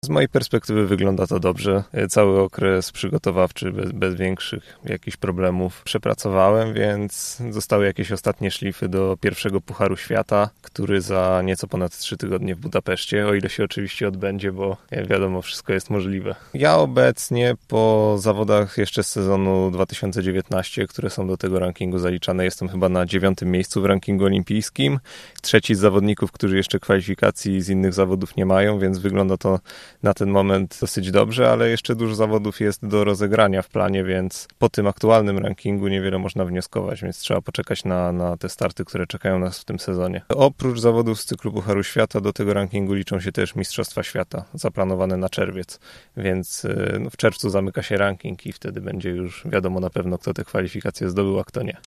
Z mojej perspektywy wygląda to dobrze. Cały okres przygotowawczy bez większych jakichś problemów przepracowałem, więc zostały jakieś ostatnie szlify do pierwszego Pucharu Świata, który za nieco ponad 3 tygodnie w Budapeszcie, o ile się oczywiście odbędzie, bo jak wiadomo, wszystko jest możliwe. Ja obecnie po zawodach jeszcze z sezonu 2019, które są do tego rankingu zaliczane, jestem chyba na 9. miejscu w rankingu olimpijskim. Trzeci z zawodników, którzy jeszcze kwalifikacji z innych zawodów nie mają, więc wygląda to na ten moment dosyć dobrze, ale jeszcze dużo zawodów jest do rozegrania w planie, więc po tym aktualnym rankingu niewiele można wnioskować, więc trzeba poczekać na te starty, które czekają nas w tym sezonie. Oprócz zawodów z cyklu Pucharu Świata do tego rankingu liczą się też Mistrzostwa Świata, zaplanowane na czerwiec, więc w czerwcu zamyka się ranking i wtedy będzie już wiadomo na pewno, kto te kwalifikacje zdobył, a kto nie.